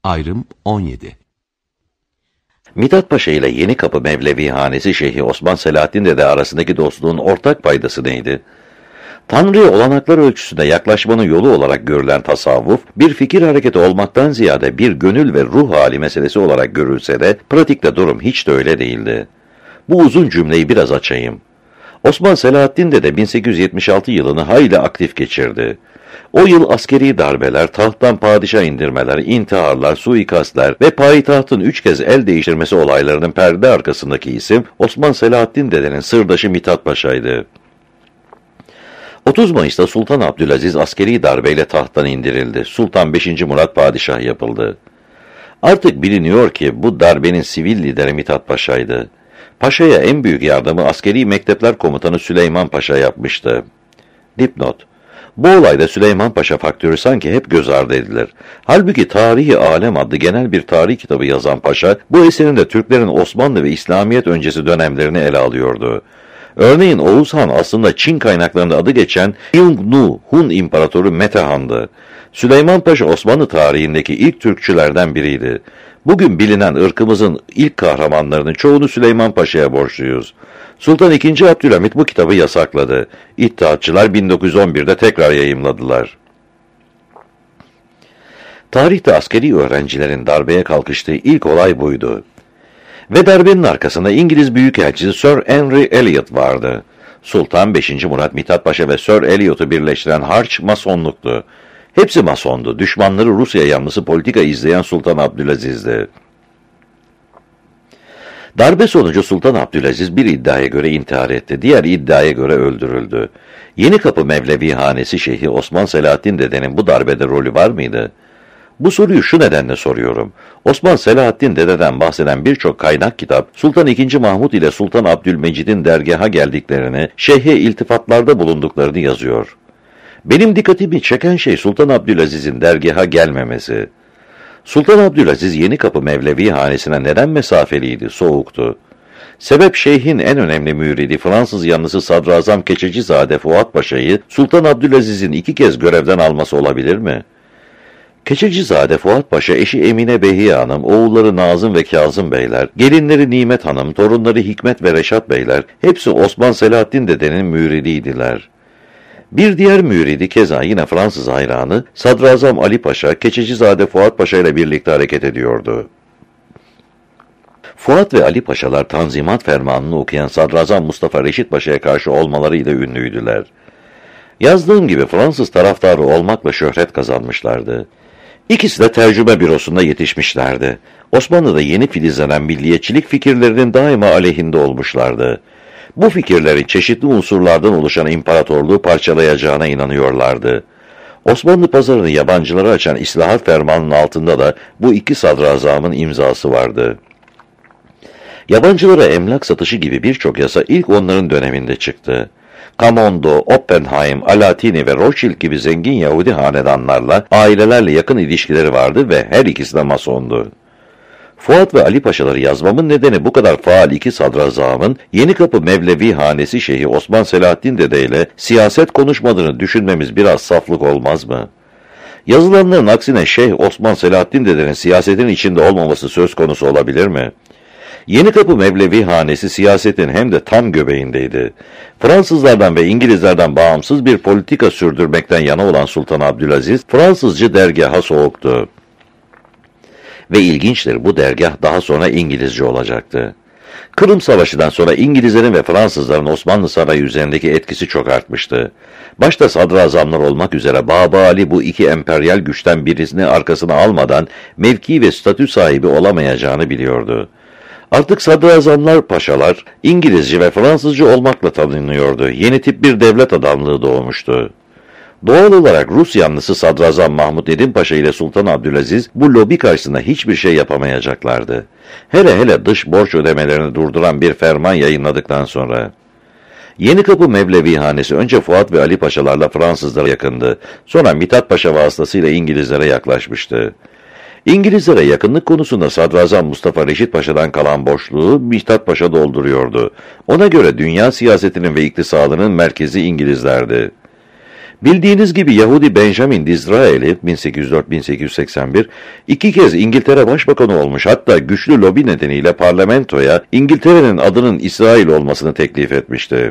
Ayrım 17. Mithat Paşa ile Yenikapı Mevlevihanesi Şeyhi Osman Selahaddin Dede arasındaki dostluğun ortak paydası neydi? Tanrı'ya olanaklar ölçüsünde yaklaşmanın yolu olarak görülen tasavvuf, bir fikir hareketi olmaktan ziyade bir gönül ve ruh hali meselesi olarak görülse de, pratikte durum hiç de öyle değildi. Bu uzun cümleyi biraz açayım. Osman Selahaddin Dede 1876 yılını hayli aktif geçirdi. O yıl askeri darbeler, tahttan padişah indirmeler, intiharlar, suikastler ve payitahtın 3 kez el değiştirmesi olaylarının perde arkasındaki isim Osman Selahaddin Dede'nin sırdaşı Mithat Paşa'ydı. 30 Mayıs'ta Sultan Abdülaziz askeri darbeyle tahttan indirildi. Sultan 5. Murat padişah yapıldı. Artık biliniyor ki bu darbenin sivil lideri Mithat Paşa'ydı. Paşa'ya en büyük yardımı askeri mektepler komutanı Süleyman Paşa yapmıştı. Dipnot: bu olayda Süleyman Paşa faktörü sanki hep göz ardı edilir. Halbuki Tarihi Alem adlı genel bir tarih kitabı yazan Paşa, bu eserinde Türklerin Osmanlı ve İslamiyet öncesi dönemlerini ele alıyordu. Örneğin Oğuz Han aslında Çin kaynaklarında adı geçen Yungnu Hun İmparatoru Metehan'dı. Süleyman Paşa Osmanlı tarihindeki ilk Türkçülerden biriydi. Bugün bilinen ırkımızın ilk kahramanlarının çoğunu Süleyman Paşa'ya borçluyuz. Sultan II. Abdülhamit bu kitabı yasakladı. İttihatçılar 1911'de tekrar yayımladılar. Tarihte askeri öğrencilerin darbeye kalkıştığı ilk olay buydu. Ve darbenin arkasında İngiliz Büyükelçisi Sir Henry Elliot vardı. Sultan 5. Murat, Mithat Paşa ve Sir Elliot'u birleştiren harç masonluktu. Hepsi masondu. Düşmanları Rusya yanlısı politika izleyen Sultan Abdülaziz'di. Darbe sonucu Sultan Abdülaziz bir iddiaya göre intihar etti, diğer iddiaya göre öldürüldü. Yenikapı Mevlevihanesi Şeyhi Osman Selahaddin Dede'nin bu darbede rolü var mıydı? Bu soruyu şu nedenle soruyorum. Osman Selahaddin Dede'den bahseden birçok kaynak kitap, Sultan II. Mahmud ile Sultan Abdülmecid'in dergaha geldiklerini, şeyhe iltifatlarda bulunduklarını yazıyor. Benim dikkatimi çeken şey Sultan Abdülaziz'in dergaha gelmemesi. Sultan Abdülaziz Yenikapı Mevlevihanesi'ne neden mesafeliydi, soğuktu? Sebep şeyhin en önemli müridi Fransız yanlısı Sadrazam Keçecizade Fuat Paşa'yı Sultan Abdülaziz'in 2 kez görevden alması olabilir mi? Keçecizade Fuat Paşa eşi Emine Behiye Hanım, oğulları Nazım ve Kazım Beyler, gelinleri Nimet Hanım, torunları Hikmet ve Reşat Beyler hepsi Osman Selahaddin Dede'nin müridiydiler. Bir diğer müridi keza yine Fransız hayranı Sadrazam Ali Paşa, Keçecizade Fuat Paşa ile birlikte hareket ediyordu. Fuat ve Ali Paşalar Tanzimat Fermanı'nı okuyan Sadrazam Mustafa Reşit Paşa'ya karşı olmalarıyla ünlüydüler. Yazdığım gibi Fransız taraftarı olmakla şöhret kazanmışlardı. İkisi de tercüme bürosunda yetişmişlerdi. Osmanlı'da yeni filizlenen milliyetçilik fikirlerinin daima aleyhinde olmuşlardı. Bu fikirlerin çeşitli unsurlardan oluşan imparatorluğu parçalayacağına inanıyorlardı. Osmanlı pazarını yabancılara açan İslahat Fermanı'nın altında da bu iki sadrazamın imzası vardı. Yabancılara emlak satışı gibi birçok yasa ilk onların döneminde çıktı. Camondo, Oppenheim, Alatini ve Rothschild gibi zengin Yahudi hanedanlarla, ailelerle yakın ilişkileri vardı ve her ikisi de masondu. Fuat ve Ali Paşaları yazmamın nedeni bu kadar faal iki sadrazamın Yenikapı Mevlevihanesi Şeyhi Osman Selahaddin Dede ile siyaset konuşmadığını düşünmemiz biraz saflık olmaz mı? Yazılanların aksine Şeyh Osman Selahaddin Dede'nin siyasetin içinde olmaması söz konusu olabilir mi? Yenikapı Mevlevihanesi siyasetin hem de tam göbeğindeydi. Fransızlardan ve İngilizlerden bağımsız bir politika sürdürmekten yana olan Sultan Abdülaziz, Fransızcı dergaha soğuktu. Ve ilginçtir, bu dergah daha sonra İngilizce olacaktı. Kırım Savaşı'dan sonra İngilizlerin ve Fransızların Osmanlı Sarayı üzerindeki etkisi çok artmıştı. Başta sadrazamlar olmak üzere Baba Ali bu iki emperyal güçten birisini arkasına almadan mevki ve statü sahibi olamayacağını biliyordu. Artık sadrazamlar, paşalar İngilizce ve Fransızca olmakla tanınıyordu. Yeni tip bir devlet adamlığı doğmuştu. Doğal olarak Rus yanlısı Sadrazam Mahmud Edin Paşa ile Sultan Abdülaziz bu lobi karşısında hiçbir şey yapamayacaklardı. Hele dış borç ödemelerini durduran bir ferman yayınladıktan sonra. Yenikapı Mevlevihanesi önce Fuat ve Ali Paşalarla Fransızlara yakındı. Sonra Mithat Paşa vasıtasıyla İngilizlere yaklaşmıştı. İngilizlere yakınlık konusunda Sadrazam Mustafa Reşit Paşa'dan kalan boşluğu Mithat Paşa dolduruyordu. Ona göre dünya siyasetinin ve iktisadının merkezi İngilizlerdi. Bildiğiniz gibi Yahudi Benjamin Disraeli 1804-1881 2 kez İngiltere Başbakanı olmuş, hatta güçlü lobi nedeniyle parlamentoya İngiltere'nin adının İsrail olmasını teklif etmişti.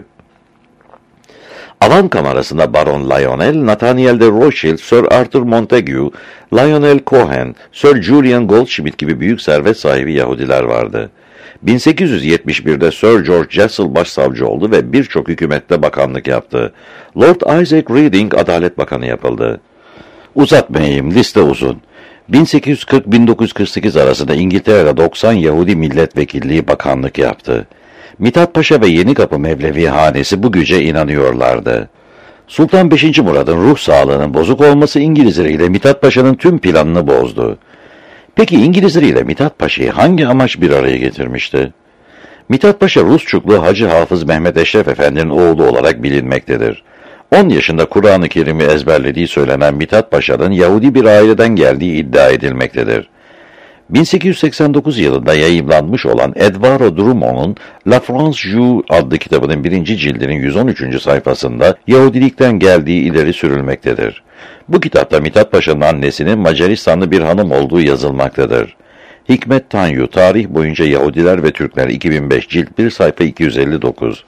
Alan kamerasında Baron Lionel, Nathaniel de Rothschild, Sir Arthur Montagu, Lionel Cohen, Sir Julian Goldschmidt gibi büyük servet sahibi Yahudiler vardı. 1871'de Sir George Jessel başsavcı oldu ve birçok hükümette bakanlık yaptı. Lord Isaac Reading Adalet Bakanı yapıldı. Uzatmayayım, liste uzun. 1840-1948 arasında İngiltere'de 90 Yahudi milletvekilliği bakanlık yaptı. Mithat Paşa ve Yenikapı Mevlevi hanesi bu güce inanıyorlardı. Sultan 5. Murad'ın ruh sağlığının bozuk olması İngilizleriyle Mithat Paşa'nın tüm planını bozdu. Peki İngilizleriyle Mithat Paşa'yı hangi amaç bir araya getirmişti? Mithat Paşa Rusçuklu Hacı Hafız Mehmet Eşref Efendi'nin oğlu olarak bilinmektedir. 10 yaşında Kur'an-ı Kerim'i ezberlediği söylenen Mithat Paşa'nın Yahudi bir aileden geldiği iddia edilmektedir. 1889 yılında yayımlanmış olan Edouard Drummond'un La France Joue adlı kitabının 1. cildinin 113. sayfasında Yahudilikten geldiği ileri sürülmektedir. Bu kitapta Mithat Paşa'nın annesinin Macaristanlı bir hanım olduğu yazılmaktadır. Hikmet Tanyu, Tarih boyunca Yahudiler ve Türkler 2005 cilt 1 sayfa 259.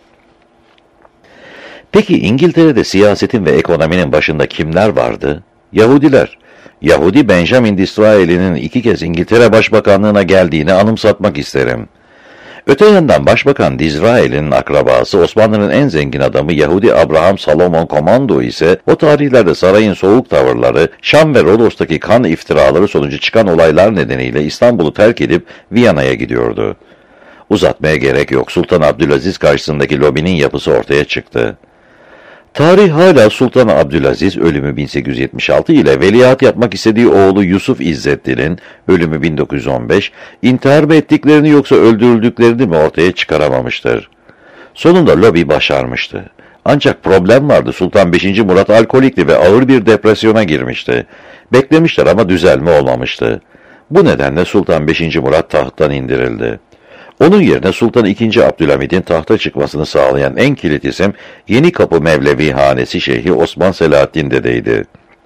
Peki İngiltere'de siyasetin ve ekonominin başında kimler vardı? Yahudiler. Yahudi Benjamin Disraeli'nin 2 kez İngiltere Başbakanlığına geldiğini anımsatmak isterim. Öte yandan Başbakan Disraeli'nin akrabası Osmanlı'nın en zengin adamı Yahudi Abraham Salomon Komando ise o tarihlerde sarayın soğuk tavırları, Şam ve Rodos'taki kan iftiraları sonucu çıkan olaylar nedeniyle İstanbul'u terk edip Viyana'ya gidiyordu. Uzatmaya gerek yok, Sultan Abdülaziz karşısındaki lobinin yapısı ortaya çıktı. Tarih hala Sultan Abdülaziz ölümü 1876 ile veliaht yapmak istediği oğlu Yusuf İzzettin'in ölümü 1915, intihar mı ettiklerini yoksa öldürüldüklerini mi ortaya çıkaramamıştır. Sonunda lobi başarmıştı. Ancak problem vardı, Sultan 5. Murat alkolikti ve ağır bir depresyona girmişti. Beklemişler ama düzelme olmamıştı. Bu nedenle Sultan 5. Murat tahttan indirildi. Onun yerine Sultan II. Abdülhamid'in tahta çıkmasını sağlayan en kilit isim Yenikapı Mevlevi hanesi Şeyhi Osman Selahaddin Dede'ydi.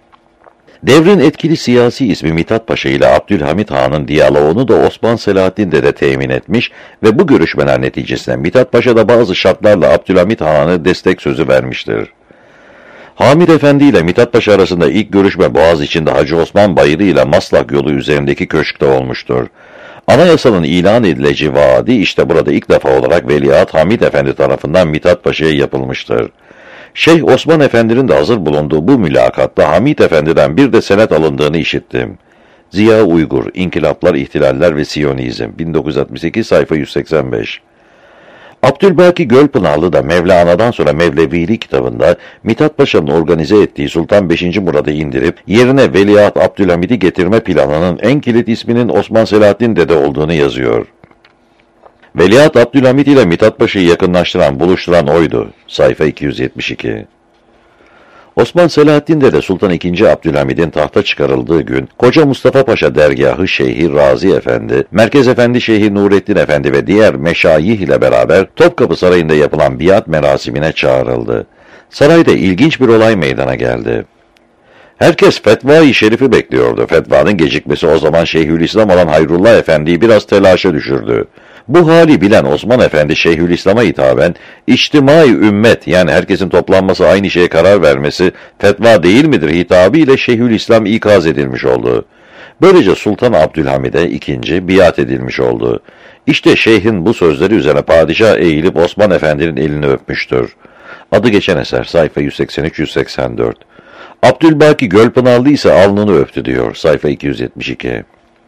Devrin etkili siyasi ismi Mithat Paşa ile Abdülhamid Han'ın diyaloğunu da Osman Selahaddin Dede temin etmiş ve bu görüşmeler neticesinde Mithat Paşa da bazı şartlarla Abdülhamid Han'a destek sözü vermiştir. Hamid Efendi ile Mithat Paşa arasında ilk görüşme Boğaziçi'nde Hacı Osman Bayırı ile Maslak yolu üzerindeki köşkte olmuştur. Anayasanın ilan edileceği vaadi işte burada ilk defa olarak Veliaht Hamid Efendi tarafından Mithat Paşa'ya yapılmıştır. Şeyh Osman Efendi'nin de hazır bulunduğu bu mülakatta Hamid Efendi'den bir de senet alındığını işittim. Ziya Uygur, İnkılaplar, İhtilaller ve Siyonizm, 1968 sayfa 185. Abdülbaki Gölpınarlı da Mevlana'dan sonra Mevlevili kitabında Mithat Paşa'nın organize ettiği Sultan 5. Murad'ı indirip yerine Veliaht Abdülhamid'i getirme planının en kilit isminin Osman Selahaddin Dede olduğunu yazıyor. Veliaht Abdülhamid ile Mithat Paşa'yı yakınlaştıran, buluşturan oydu. Sayfa 272. Osman Selahaddin Dede Sultan II. Abdülhamid'in tahta çıkarıldığı gün Koca Mustafa Paşa dergahı Şeyhi Razi Efendi, Merkez Efendi Şeyhi Nurettin Efendi ve diğer meşayih ile beraber Topkapı Sarayı'nda yapılan biat merasimine çağrıldı. Sarayda ilginç bir olay meydana geldi. Herkes Fetva-i Şerif'i bekliyordu. Fetvanın gecikmesi o zaman Şeyhülislam olan Hayrullah Efendi'yi biraz telaşa düşürdü. Bu hali bilen Osman Efendi Şeyhülislam'a hitaben, içtimai ümmet yani herkesin toplanması aynı şeye karar vermesi fetva değil midir hitabı ile Şeyhülislam ikaz edilmiş oldu. Böylece Sultan Abdülhamid'e ikinci biat edilmiş oldu. İşte şeyhin bu sözleri üzerine padişah eğilip Osman Efendi'nin elini öpmüştür. Adı geçen eser sayfa 183-184. Abdülbaki Gölpınarlı ise alnını öptü diyor sayfa 272.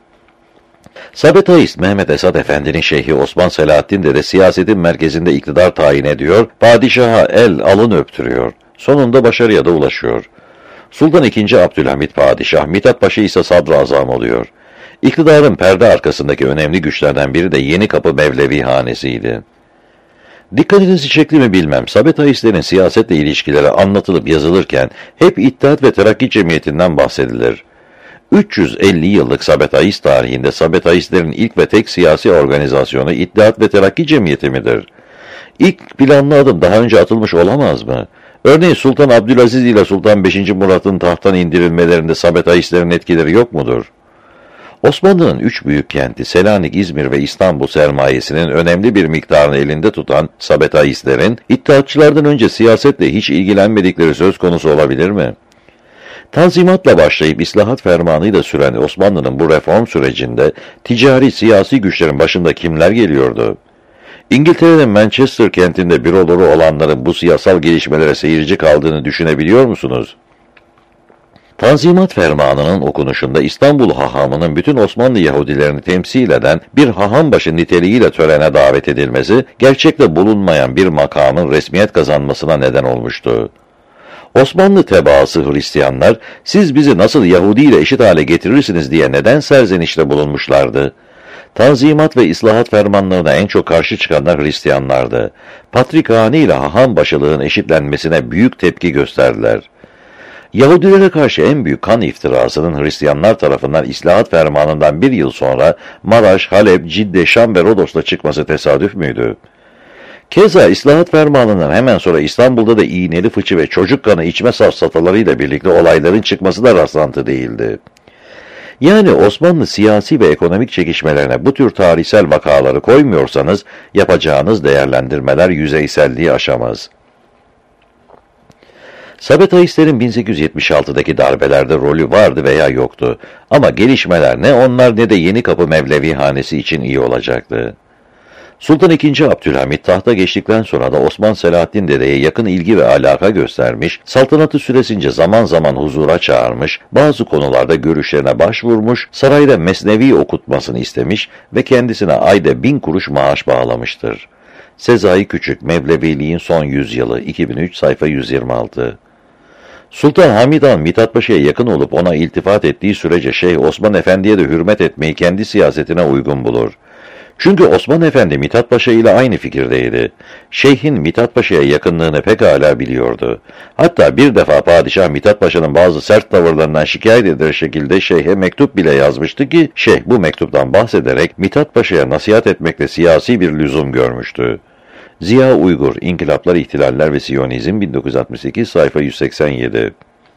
Sabetaist Mehmet Esad Efendi'nin Şeyhi Osman Selahaddin de siyasetin merkezinde iktidar tayin ediyor, padişaha alın öptürüyor. Sonunda başarıya da ulaşıyor. Sultan II. Abdülhamid padişah, Mithat Paşa ise sadrazam oluyor. İktidarın perde arkasındaki önemli güçlerden biri de Yenikapı Mevlevi hanesiydi. Dikkatinizi çekti mi bilmem, Sabetaistlerin siyasetle ilişkileri anlatılıp yazılırken hep İttihat ve Terakki Cemiyeti'nden bahsedilir. 350 yıllık Sabetaist tarihinde Sabetaistlerin ilk ve tek siyasi organizasyonu İttihat ve Terakki Cemiyeti midir? İlk planlı adım daha önce atılmış olamaz mı? Örneğin Sultan Abdülaziz ile Sultan 5. Murat'ın tahttan indirilmelerinde Sabetaistlerin etkileri yok mudur? Osmanlı'nın üç büyük kenti Selanik, İzmir ve İstanbul sermayesinin önemli bir miktarını elinde tutan Sabetaistlerin, İttihatçılardan önce siyasetle hiç ilgilenmedikleri söz konusu olabilir mi? Tanzimatla başlayıp islahat fermanıyla süren Osmanlı'nın bu reform sürecinde ticari, siyasi güçlerin başında kimler geliyordu? İngiltere'nin Manchester kentinde büroları olanların bu siyasal gelişmelere seyirci kaldığını düşünebiliyor musunuz? Tanzimat Fermanı'nın okunuşunda İstanbul hahamının bütün Osmanlı Yahudilerini temsil eden bir hahambaşı niteliğiyle törene davet edilmesi, gerçekte bulunmayan bir makamın resmiyet kazanmasına neden olmuştu. Osmanlı tebaası Hristiyanlar, siz bizi nasıl Yahudi ile eşit hale getirirsiniz diye neden serzenişte bulunmuşlardı? Tanzimat ve islahat fermanlarına en çok karşı çıkanlar Hristiyanlardı. Patrikhane ile haham başılığın eşitlenmesine büyük tepki gösterdiler. Yahudilere karşı en büyük kan iftirasının Hristiyanlar tarafından islahat fermanından bir yıl sonra Maraş, Halep, Cidde, Şam ve Rodos'ta çıkması tesadüf müydü? Keza islahat fermanından hemen sonra İstanbul'da da iğneli fıçı ve çocuk kanı içme safsatalarıyla birlikte olayların çıkması da rastlantı değildi. Yani Osmanlı siyasi ve ekonomik çekişmelerine bu tür tarihsel vakaları koymuyorsanız yapacağınız değerlendirmeler yüzeyselliği aşamaz. Sabetaistlerin 1876'daki darbelerde rolü vardı veya yoktu. Ama gelişmeler ne onlar ne de Yenikapı Mevlevihanesi için iyi olacaktı. Sultan II. Abdülhamit tahta geçtikten sonra da Osman Selahaddin Dede'ye yakın ilgi ve alaka göstermiş, saltanatı süresince zaman zaman huzura çağırmış, bazı konularda görüşlerine başvurmuş, sarayda mesnevi okutmasını istemiş ve kendisine ayda 1000 kuruş maaş bağlamıştır. Sezai Küçük, Mevleviliğin Son Yüzyılı, 2003, sayfa 126. Sultan Hamid Han, Mithat Paşa'ya yakın olup ona iltifat ettiği sürece Şeyh Osman Efendi'ye de hürmet etmeyi kendi siyasetine uygun bulur. Çünkü Osman Efendi Mithat Paşa ile aynı fikirdeydi. Şeyh'in Mithat Paşa'ya yakınlığını pekala biliyordu. Hatta bir defa padişah Mithat Paşa'nın bazı sert tavırlarından şikayet eder şekilde Şeyh'e mektup bile yazmıştı ki Şeyh bu mektuptan bahsederek Mithat Paşa'ya nasihat etmekle siyasi bir lüzum görmüştü. Ziya Uygur, İnkılaplar, İhtilaller ve Siyonizm, 1968, sayfa 187.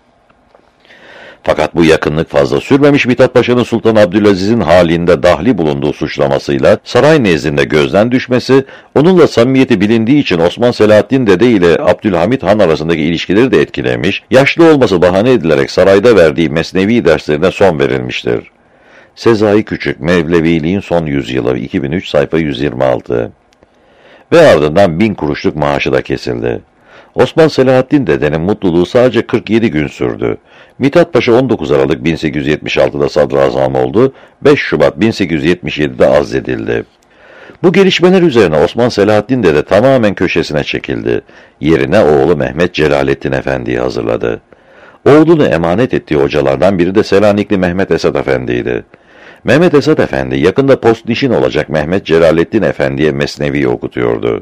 Fakat bu yakınlık fazla sürmemiş, Mithat Paşa'nın Sultan Abdülaziz'in halinde dahli bulunduğu suçlamasıyla saray nezdinde gözden düşmesi, onunla samimiyeti bilindiği için Osman Selahaddin Dede ile Abdülhamit Han arasındaki ilişkileri de etkilemiş, yaşlı olması bahane edilerek sarayda verdiği mesnevi derslerine son verilmiştir. Sezai Küçük, Mevleviliğin Son Yüzyılı, 2003, sayfa 126. Ve ardından 1000 kuruşluk maaşı da kesildi. Osman Selahaddin Dede'nin mutluluğu sadece 47 gün sürdü. Mithat Paşa 19 Aralık 1876'da sadrazam oldu, 5 Şubat 1877'de azledildi. Bu gelişmeler üzerine Osman Selahaddin Dede tamamen köşesine çekildi. Yerine oğlu Mehmet Celalettin Efendi'yi hazırladı. Oğlunu emanet ettiği hocalardan biri de Selanikli Mehmet Esat Efendi'ydi. Mehmet Esat Efendi yakında postnişin olacak Mehmet Celalettin Efendi'ye mesnevi okutuyordu.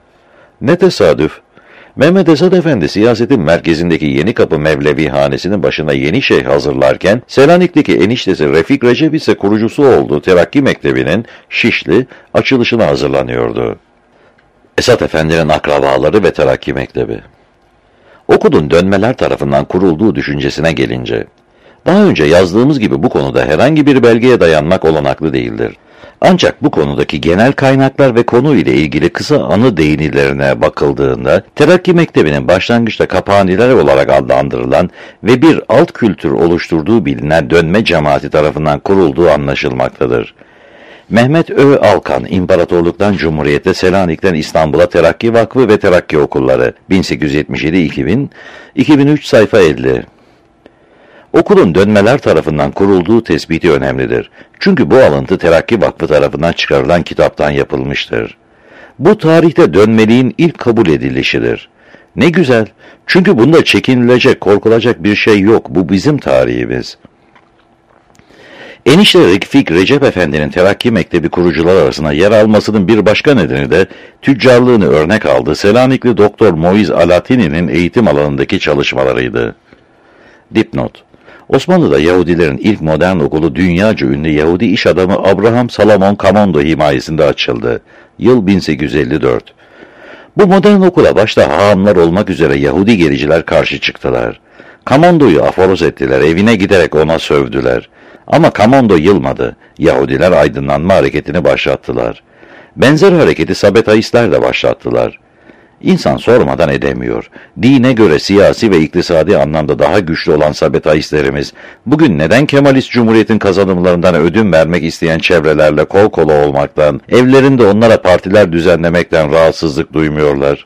Ne tesadüf! Mehmet Esat Efendi siyasetin merkezindeki Yenikapı Mevlevihanesi'nin başına yeni şeyh hazırlarken, Selanik'teki eniştesi Refik Recep ise kurucusu olduğu Terakki Mektebi'nin Şişli açılışına hazırlanıyordu. Esat Efendi'nin akrabaları ve Terakki Mektebi. Okulun dönmeler tarafından kurulduğu düşüncesine gelince, daha önce yazdığımız gibi bu konuda herhangi bir belgeye dayanmak olanaklı değildir. Ancak bu konudaki genel kaynaklar ve konu ile ilgili kısa anı değinilerine bakıldığında, Terakki Mektebi'nin başlangıçta Kaphaniler olarak adlandırılan ve bir alt kültür oluşturduğu bilinen dönme cemaati tarafından kurulduğu anlaşılmaktadır. Mehmet Ö. Alkan, İmparatorluktan Cumhuriyete, Selanik'ten İstanbul'a Terakki Vakfı ve Terakki Okulları, 1877-2000, 2003, sayfa 50. Okulun dönmeler tarafından kurulduğu tespiti önemlidir. Çünkü bu alıntı Terakki Vakfı tarafından çıkarılan kitaptan yapılmıştır. Bu tarihte dönmeliğin ilk kabul edilişidir. Ne güzel, çünkü bunda çekinilecek, korkulacak bir şey yok, bu bizim tarihimiz. Enişte Refik Recep Efendi'nin Terakki Mektebi kurucular arasında yer almasının bir başka nedeni de tüccarlığını örnek aldığı Selanikli Doktor Moiz Alatini'nin eğitim alanındaki çalışmalarıydı. Dipnot: Osmanlı'da Yahudilerin ilk modern okulu dünyaca ünlü Yahudi iş adamı Abraham Salomon Kamondo himayesinde açıldı. Yıl 1854. Bu modern okula başta hahamlar olmak üzere Yahudi gericiler karşı çıktılar. Kamondo'yu aforoz ettiler, evine giderek ona sövdüler. Ama Kamondo yılmadı. Yahudiler aydınlanma hareketini başlattılar. Benzer hareketi Sabetaistler de başlattılar. İnsan sormadan edemiyor. Dine göre siyasi ve iktisadi anlamda daha güçlü olan Sabetaistlerimiz, bugün neden Kemalist Cumhuriyet'in kazanımlarından ödün vermek isteyen çevrelerle kol kola olmaktan, evlerinde onlara partiler düzenlemekten rahatsızlık duymuyorlar?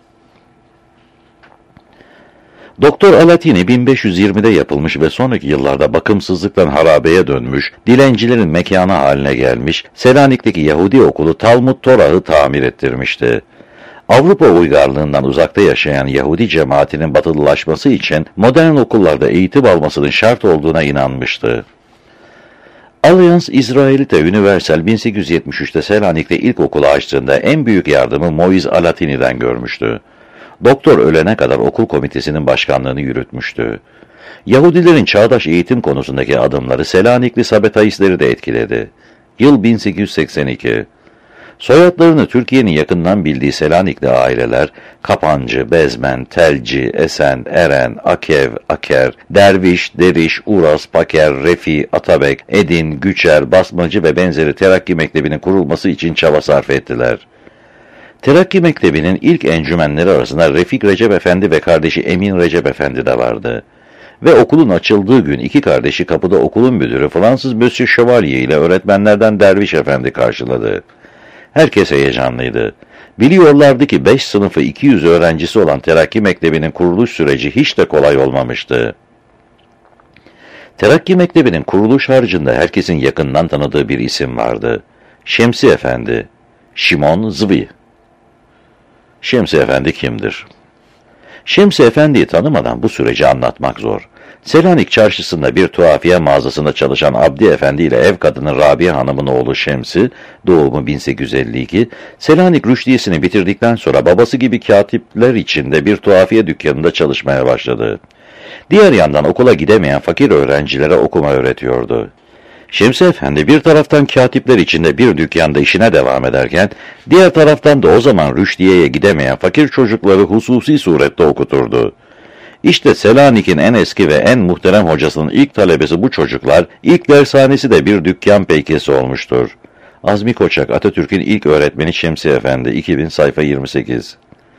Doktor Alatini 1520'de yapılmış ve sonraki yıllarda bakımsızlıktan harabeye dönmüş, dilencilerin mekanı haline gelmiş, Selanik'teki Yahudi okulu Talmud Torah'ı tamir ettirmişti. Avrupa uygarlığından uzakta yaşayan Yahudi cemaatinin batılılaşması için modern okullarda eğitim almasının şart olduğuna inanmıştı. Alliance Israelite Universal 1873'te Selanik'te ilk okulu açtığında en büyük yardımı Moïse Alatini'den görmüştü. Doktor ölene kadar okul komitesinin başkanlığını yürütmüştü. Yahudilerin çağdaş eğitim konusundaki adımları Selanikli Sabetaistleri de etkiledi. Yıl 1882. Soyadlarını Türkiye'nin yakından bildiği Selanikli aileler, Kapancı, Bezmen, Telci, Esen, Eren, Akev, Aker, Derviş, Deriş, Uras, Paker, Refi, Atabek, Edin, Güçer, Basmacı ve benzeri Terakki Mektebi'nin kurulması için çaba sarf ettiler. Terakki Mektebi'nin ilk encümenleri arasında Refik Recep Efendi ve kardeşi Emin Recep Efendi de vardı. Ve okulun açıldığı gün iki kardeşi kapıda okulun müdürü Fransız Monsieur Chevalier ile öğretmenlerden Derviş Efendi karşıladı. Herkes heyecanlıydı. Biliyorlardı ki 5 sınıfı 200 öğrencisi olan Terakki Mektebi'nin kuruluş süreci hiç de kolay olmamıştı. Terakki Mektebi'nin kuruluş harcında herkesin yakından tanıdığı bir isim vardı. Şemsi Efendi. Şimon Zvi. Şemsi Efendi kimdir? Şemsi Efendi'yi tanımadan bu süreci anlatmak zor. Selanik çarşısında bir tuhafiye mağazasında çalışan Abdi Efendi ile ev kadını Rabia Hanım'ın oğlu Şemsi, doğumu 1852, Selanik rüştiyesini bitirdikten sonra babası gibi katipler içinde bir tuhafiye dükkanında çalışmaya başladı. Diğer yandan okula gidemeyen fakir öğrencilere okuma öğretiyordu. Şemsi Efendi bir taraftan katipler içinde bir dükkanda işine devam ederken, diğer taraftan da o zaman rüştiyeye gidemeyen fakir çocukları hususi surette okuturdu. İşte Selanik'in en eski ve en muhterem hocasının ilk talebesi bu çocuklar, ilk dershanesi de bir dükkan peykesi olmuştur. Azmi Koçak, Atatürk'ün ilk öğretmeni Şemsi Efendi, 2000 sayfa 28.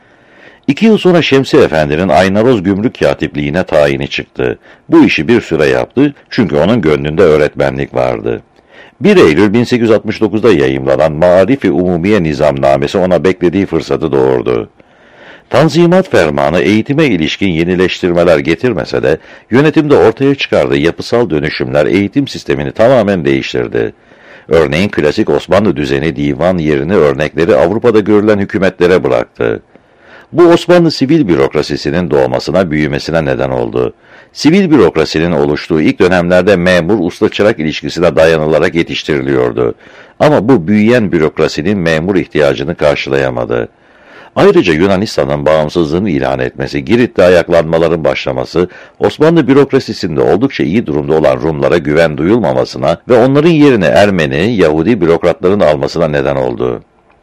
2 yıl sonra Şemsi Efendi'nin Aynaroz Gümrük Katipliğine tayini çıktı. Bu işi bir süre yaptı çünkü onun gönlünde öğretmenlik vardı. 1 Eylül 1869'da yayımlanan Maarif-i Umumiye Nizamnamesi ona beklediği fırsatı doğurdu. Tanzimat Fermanı eğitime ilişkin yenileştirmeler getirmese de yönetimde ortaya çıkardığı yapısal dönüşümler eğitim sistemini tamamen değiştirdi. Örneğin klasik Osmanlı düzeni divan yerini örnekleri Avrupa'da görülen hükümetlere bıraktı. Bu Osmanlı sivil bürokrasisinin doğmasına, büyümesine neden oldu. Sivil bürokrasinin oluştuğu ilk dönemlerde memur usta çırak ilişkisine dayanılarak yetiştiriliyordu. Ama bu büyüyen bürokrasinin memur ihtiyacını karşılayamadı. Ayrıca Yunanistan'ın bağımsızlığını ilan etmesi, Girit'te ayaklanmaların başlaması, Osmanlı bürokrasisinde oldukça iyi durumda olan Rumlara güven duyulmamasına ve onların yerine Ermeni, Yahudi bürokratların almasına neden oldu.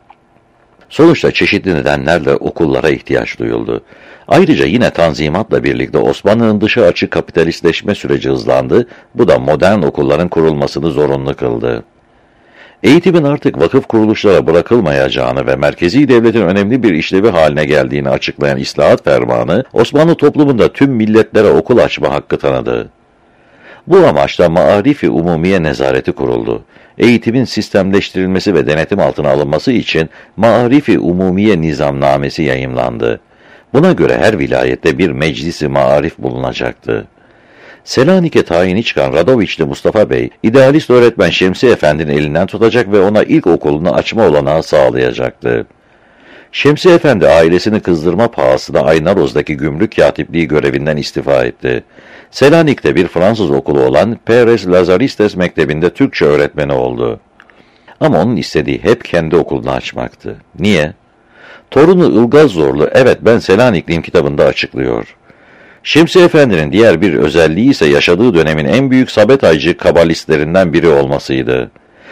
Sonuçta çeşitli nedenlerle okullara ihtiyaç duyuldu. Ayrıca yine Tanzimat'la birlikte Osmanlı'nın dışa açık kapitalistleşme süreci hızlandı, bu da modern okulların kurulmasını zorunlu kıldı. Eğitimin artık vakıf kuruluşlara bırakılmayacağını ve merkezi devletin önemli bir işlevi haline geldiğini açıklayan İslahat Fermanı, Osmanlı toplumunda tüm milletlere okul açma hakkı tanıdı. Bu amaçla Maarif-i Umumiye Nezareti kuruldu. Eğitimin sistemleştirilmesi ve denetim altına alınması için Maarif-i Umumiye Nizamnamesi yayımlandı. Buna göre her vilayette bir meclis-i maarif bulunacaktı. Selanik'e tayini çıkan Radoviçli Mustafa Bey, idealist öğretmen Şemsi Efendi'nin elinden tutacak ve ona ilk okulunu açma olanağı sağlayacaktı. Şemsi Efendi ailesini kızdırma pahasına Aynaroz'daki gümrük katipliği görevinden istifa etti. Selanik'te bir Fransız okulu olan Pères Lazaristes Mektebi'nde Türkçe öğretmeni oldu. Ama onun istediği hep kendi okulunu açmaktı. Niye? Torunu Ilgaz Zorlu, "Evet ben Selanikliyim" kitabında açıklıyor. Şemsi Efendi'nin diğer bir özelliği ise yaşadığı dönemin en büyük Sabetaycı kabalistlerinden biri olmasıydı.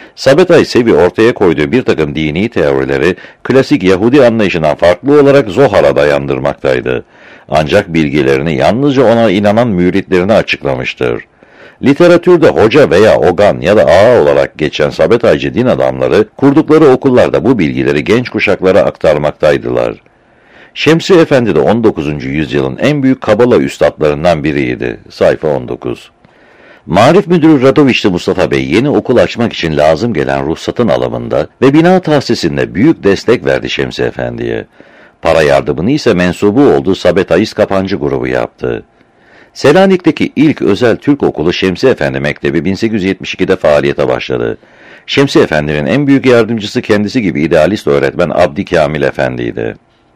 Sabetay Sevi ortaya koyduğu bir takım dini teorileri klasik Yahudi anlayışından farklı olarak Zohar'a dayandırmaktaydı. Ancak bilgilerini yalnızca ona inanan müritlerine açıklamıştır. Literatürde hoca veya ogan ya da ağa olarak geçen Sabetaycı din adamları kurdukları okullarda bu bilgileri genç kuşaklara aktarmaktaydılar. Şemsi Efendi de 19. yüzyılın en büyük Kabala üstadlarından biriydi. Sayfa 19. Marif Müdürü Radoviçli Mustafa Bey yeni okul açmak için lazım gelen ruhsatın alımında ve bina tahsisinde büyük destek verdi Şemsi Efendi'ye. Para yardımını ise mensubu olduğu Sabetayist Kapancı grubu yaptı. Selanik'teki ilk özel Türk okulu Şemsi Efendi Mektebi 1872'de faaliyete başladı. Şemsi Efendi'nin en büyük yardımcısı kendisi gibi idealist öğretmen Abdi Kamil Efendi'ydi.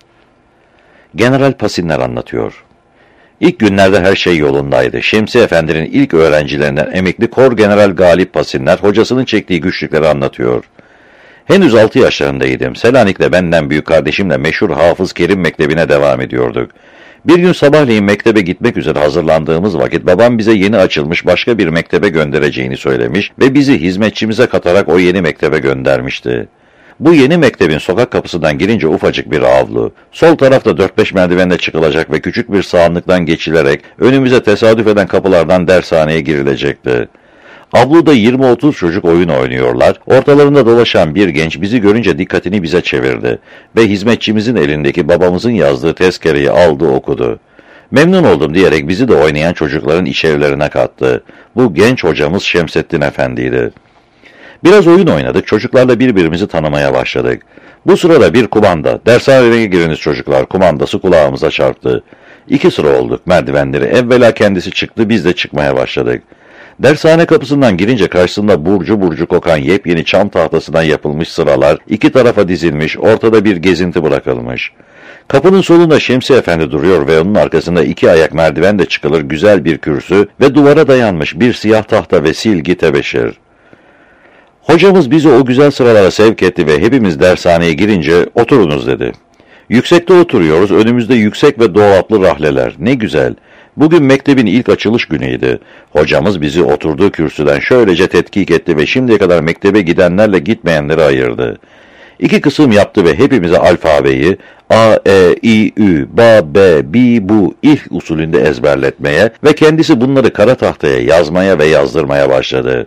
General Pasinler anlatıyor. İlk günlerde her şey yolundaydı. Şemsi Efendi'nin ilk öğrencilerinden emekli Kor General Galip Pasinler hocasının çektiği güçlükleri anlatıyor. Henüz 6 yaşlarındaydım. Selanik'te benden büyük kardeşimle meşhur Hafız Kerim Mektebi'ne devam ediyorduk. Bir gün sabahleyin mektebe gitmek üzere hazırlandığımız vakit babam bize yeni açılmış başka bir mektebe göndereceğini söylemiş ve bizi hizmetçimize katarak o yeni mektebe göndermişti. Bu yeni mektebin sokak kapısından girince ufacık bir avlu, sol tarafta 4-5 merdivenle çıkılacak ve küçük bir sağanlıktan geçilerek önümüze tesadüf eden kapılardan dershaneye girilecekti. Avluda 20-30 çocuk oyun oynuyorlar, ortalarında dolaşan bir genç bizi görünce dikkatini bize çevirdi ve hizmetçimizin elindeki babamızın yazdığı tezkereyi aldı okudu. Memnun oldum diyerek bizi de oynayan çocukların içerilerine kattı. Bu genç hocamız Şemsettin Efendi'ydi. Biraz oyun oynadık, çocuklarla birbirimizi tanımaya başladık. Bu sırada bir kumanda, dershaneye giriniz çocuklar, kumandası kulağımıza çarptı. 2 sıra olduk, merdivenleri evvela kendisi çıktı, biz de çıkmaya başladık. Dershane kapısından girince karşısında burcu burcu kokan yepyeni çam tahtasından yapılmış sıralar, 2 tarafa dizilmiş, ortada bir gezinti bırakılmış. Kapının solunda Şemsi Efendi duruyor ve onun arkasında 2 ayak merdivenle çıkılır güzel bir kürsü ve duvara dayanmış bir siyah tahta ve silgi tebeşir. Hocamız bizi o güzel sıralara sevk etti ve hepimiz dershaneye girince oturunuz dedi. Yüksekte oturuyoruz, önümüzde yüksek ve dolaplı rahleler. Ne güzel. Bugün mektebin ilk açılış günüydü. Hocamız bizi oturduğu kürsüden şöylece tetkik etti ve şimdiye kadar mektebe gidenlerle gitmeyenleri ayırdı. 2 kısım yaptı ve hepimize alfabeyi A, E, I, Ü, Ba, Be, Bi, Bu, İh usulünde ezberletmeye ve kendisi bunları kara tahtaya yazmaya ve yazdırmaya başladı.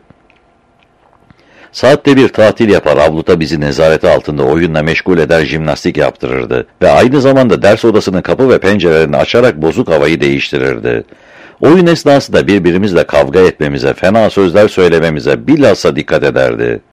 Saatte bir tatil yapar, avluda bizi nezareti altında oyunla meşgul eder, jimnastik yaptırırdı ve aynı zamanda ders odasının kapı ve pencerelerini açarak bozuk havayı değiştirirdi. Oyun esnasında birbirimizle kavga etmemize, fena sözler söylememize bilhassa dikkat ederdi.